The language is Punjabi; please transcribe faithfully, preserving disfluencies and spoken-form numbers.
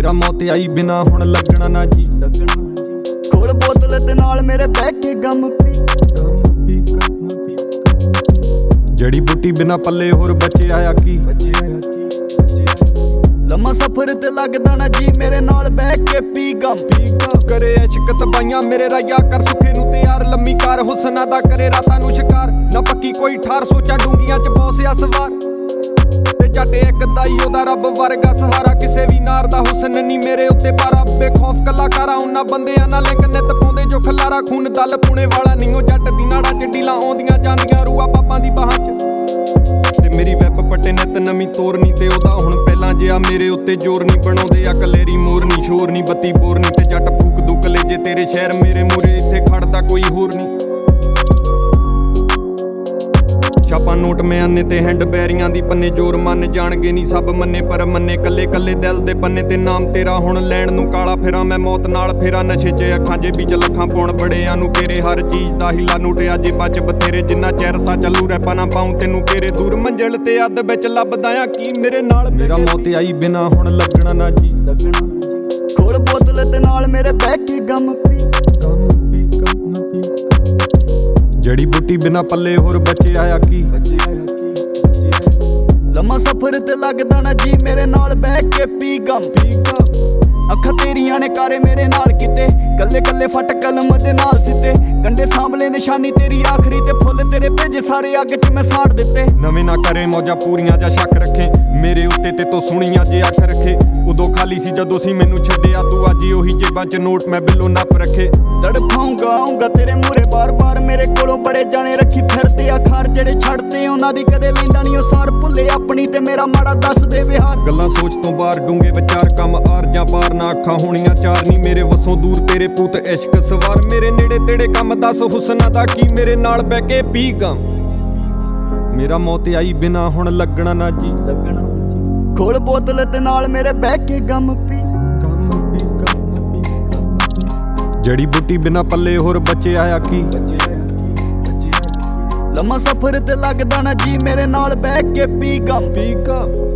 ਮੇਰਾ ਮੌਤ ਆਈ ਬਿਨਾ ਹੁਣ ਲੱਗਣਾ ਨਾ ਜੀ। ਕੋਲ ਬੋਤਲ ਤੇ ਨਾਲ ਮੇਰੇ ਬਹਿ ਕੇ ਗਮ ਪੀ। ਜੜੀ ਬੂਟੀ ਬਿਨਾ ਪੱਲੇ ਹੋਰ ਬੱਚੇ ਆਇਆ ਕੀ। ਲੰਮਾ ਸਫ਼ਰ ਤੇ ਲੱਗਦਾ ਨਾ ਜੀ ਮੇਰੇ ਨਾਲ ਬਹਿ ਕੇ ਪੀ ਗਮ। ਕਰੇ ਇਸ਼ਕ ਤਬਾਈਆਂ ਮੇਰੇ ਰਾਇਆ ਕਰ ਸੁਖੇ ਨੂੰ ਤਿਆਰ। ਲੰਮੀ ਕਾਰ ਹੁਸਨਾ ਦਾ ਕਰੇ ਰਾਤਾਂ ਨੂੰ ਸ਼ਿਕਾਰ। ਨਾ ਪੱਕੀ ਕੋਈ ਠਾਰ ਸੋਚਾਂ ਡੂੰਗੀਆਂ ਚ ਬੌਸਿਆ ਸਵਾਰ। ਤੇ ਜੱਟ ਇੱਕ ਦਾਈ ਉਹਦਾ ਰੱਬ ਵਰਗਾ ਸਹਾਰਾ। ਕਿਸੇ ਵੀ ਨਾਰ ਦਾ ਹੁਸਨ ਨਹੀਂ ਮੇਰੇ ਉੱਤੇ ਪਾਰਾ। ਬੇਖੌਫ ਕਲਾਕਾਰਾਂ ਉਹਨਾਂ ਬੰਦਿਆਂ ਨਾਲ ਲਿੰਕ ਨਿੱਤ ਪਾਉਂਦੇ ਜੋ ਖਲਾਰਾ। ਖੂਨ ਦਲ ਪੂਣੇ ਵਾਲਾ ਨਹੀਂ ਉਹ ਜੱਟ ਦੀ ਨਾੜਾਂ ਚ ਢੀਲਾਂ ਆਉਂਦੀਆਂ ਜਾਂਦੀਆਂ ਰੂਆ ਪਾਪਾਂ ਦੀ ਬਾਹਾਂ ਚ। ਤੇ ਮੇਰੀ ਵੈਬ ਪੱਟੇ ਨਿੱਤ ਨਵੀਂ ਤੋਰਨੀ ਤੇ ਉਹਦਾ ਹੁਣ ਪਹਿਲਾਂ ਜਿਹਾ ਮੇਰੇ ਉੱਤੇ ਜ਼ੋਰ ਨਹੀਂ ਬਣਾਉਂਦੇ। ਆ ਕਲੇਰੀ ਮੋਰਨੀ ਸ਼ੋਰ ਨਹੀਂ ਬੱਤੀ ਬੋਰਨੀ। ਤੇ ਜੱਟ ਫੂਕ ਦੂ ਕਲੇਜੇ ਤੇਰੇ ਸ਼ਹਿਰ ਮੇਰੇ ਮੂਰੇ ਇੱਥੇ ਖੜਦਾ ਕੋਈ ਹੋਰ ਨਹੀਂ। ਛਾਪਾਂ ਨੋਟ ਮਿਆਨੇ ਤੇ ਹੈਂਡ ਬੈਰੀਆਂ ਦੀ ਪੰਨੇ ਜ਼ੋਰ ਮੰਨ ਜਾਣਗੇ ਨਹੀਂ ਸਭ ਮੰਨੇ ਪਰ ਮੰਨੇ ਕੱਲੇ ਕੱਲੇ ਦਿਲ ਦੇ ਪੰਨੇ ਤੇ ਨਾਮ ਤੇਰਾ ਹੁਣ ਲੈਣ ਨੂੰ ਕਾਲਾ ਫੇਰਾਂ। ਮੈਂ ਮੌਤ ਨਾਲ ਫੇਰਾਂ ਨਸ਼ੇ 'ਚ ਅੱਖਾਂ ਜੇਬੀ 'ਚ ਲੱਖਾਂ ਪਾਉਣ ਬੜਿਆਂ ਨੂੰ ਘੇਰੇ। ਹਰ ਚੀਜ਼ ਦਾ ਹੀਲਾ ਨੂਟਿਆ ਜੇਬਾਂ 'ਚ ਬਥੇਰੇ। ਜਿੰਨਾ ਚਿਰ ਸਾ ਚੱਲੂ ਰੈਪਾਂ ਨਾ ਪਾਉਂ ਤੈਨੂੰ ਘੇਰੇ। ਦੂਰ ਮੰਜ਼ਿਲ ਤੇ ਅੱਧ ਵਿੱਚ ਲੱਭਦਾ ਆ ਕੀ ਮੇਰੇ ਨਾਲ। ਮੇਰਾ ਮੌਤ ਆਈ ਬਿਨਾ ਹੁਣ ਲੱਗਣਾ ਨਾ ਜੀ। ਕੋਲ ਬੋਤਲ ਤੇ ਨਾਲ ਮੇਰੇ ਬਹਿ ਕੇ ਗਮ ਪੀ। ਜੜੀ ਬੂਟੀ ਬਿਨਾ ਪੱਲੇ ਹੋਰ ਬੱਚੇ ਆਇਆ ਕੀ। ਲੰਮਾ ਸਫ਼ਰ ਤੇ ਲੱਗਦਾ ਨਾ ਜੀ ਮੇਰੇ ਨਾਲ ਬਹਿ ਕੇ ਪੀ ਗਮ। ਅੱਖਾਂ ਤੇਰੀਆਂ ਨੇ ਕਾਰੇ ਮੇਰੇ ਨਾਲ ਕਿਤੇ। ਕੱਲੇ ਕੱਲੇ ਫਟ ਕਲਮ ਦੇ ਨਾਲ ਸਿੱਟੇ। ਕੰਡੇ ਸਾਂਭਲੇ ਨਿਸ਼ਾਨੀ ਤੇਰੀ ਆਖਰੀ ਤੇ ਫੁੱਲ ਤੇਰੇ ਭੇਜੇ ਸਾਰੇ ਅੱਗ 'ਚ ਮੈਂ ਸਾੜ ਦਿੱਤੇ। ਨਵੇਂ ਨਾ ਕਰੇ ਮੌਜਾਂ ਪੂਰੀਆਂ ਜਾਂ ਸ਼ੱਕ ਰੱਖੇ ਮੇਰੇ ਉੱਤੇ ਤੇ ਤੂੰ ਸੁਣੀਆਂ ਜੇ ਅੱਖ ਰੱਖੇ। ਉਦੋਂ ਖਾਲੀ ਸੀ ਜਦੋਂ ਸੀ ਮੈਨੂੰ ਛੱਡਿਆ ਤੂੰ। ਅੱਜ ਉਹੀ ਜੇਬਾਂ 'ਚ ਨੋਟ ਮੈਂ ਬਿੱਲੋਂ ਨੱਪ ਰੱਖੇ। ਤੜਫਾਉਂਗਾ ਆਉਂਗਾ ਤੇਰੇ ਮੂਹਰੇ ਬਾਰ ਬਾਰ। ਮੇਰੇ ਕੋਲੋਂ ਬੜੇ ਜਾਣੇ ਰੱਖੀ ਫਿਰਦੇ ਆ ਖਾਰ। ਜਿਹੜੇ ਛੱਡਦੇ ਉਹਨਾਂ ਦੀ ਕਦੇ ਲੈਂਦਾ ਨਹੀਂ ਉਹ ਸਾਰ। ਭੁੱਲੇ ਆਪਣੀ ਤੇ ਮੇਰਾ ਮਾੜਾ ਦੱਸ ਦੇ ਵਿਹਾਰ। ਗੱਲਾਂ ਸੋਚ ਤੋਂ ਬਾਹਰ ਡੂੰਗੇ ਵਿਚਾਰ ਕੰਮ ਆਰ ਜਾਂ ਪਾਰ ਨਾ ਅੱਖਾਂ ਹੋਣੀਆਂ ਚਾਰ ਨਹੀਂ ਮੇਰੇ ਵਸੋਂ ਦੂਰ ਤੇਰੇ ਪੂਤ ਇਸ਼ਕ ਸਵਾਰ। ਮੇਰੇ ਨੇੜੇ ਤੇੜੇ ਕੰਮ ਦੱਸ ਹੁਸਨਾ ਦਾ ਕੀ ਮੇਰੇ ਨਾਲ ਬਹਿ ਕੇ ਪੀ ਗਮ। ਮੇਰਾ ਮੌਤ ਆਈ ਬਿਨਾ ਹੁਣ ਲੱਗਣਾ ਨਾ ਜੀ। ਕੋਲ ਬੋਤਲ ਤੇ ਨਾਲ ਮੇਰੇ ਬਹਿ ਕੇ ਗਮ ਪੀ। ਜੜੀ ਬੂਟੀ ਬਿਨਾ ਪੱਲੇ ਹੋਰ ਬੱਚੇ ਆਇਆ ਕੀ। ਲੰਮਾ ਸਫ਼ਰ ਤੇ ਲੱਗਦਾ ਨਾ ਜੀ ਮੇਰੇ ਨਾਲ ਬਹਿ ਕੇ ਪੀ ਗਮ। ਪੀ ਗਮ।